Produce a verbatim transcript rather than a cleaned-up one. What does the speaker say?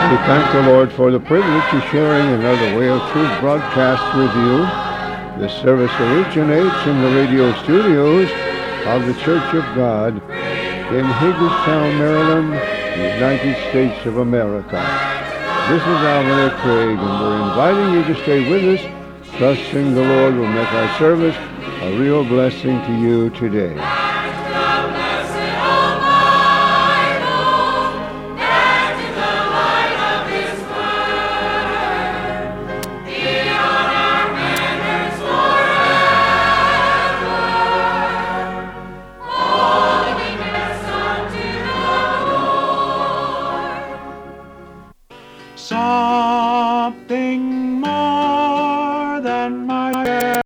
We thank the Lord for the privilege of sharing another Way of Truth broadcast with you. This service originates in the radio studios of the Church of God in Hagerstown, Maryland, United States of America. This is Alvin Craig, and we're inviting you to stay with us, trusting the Lord will make our service a real blessing to you today. Something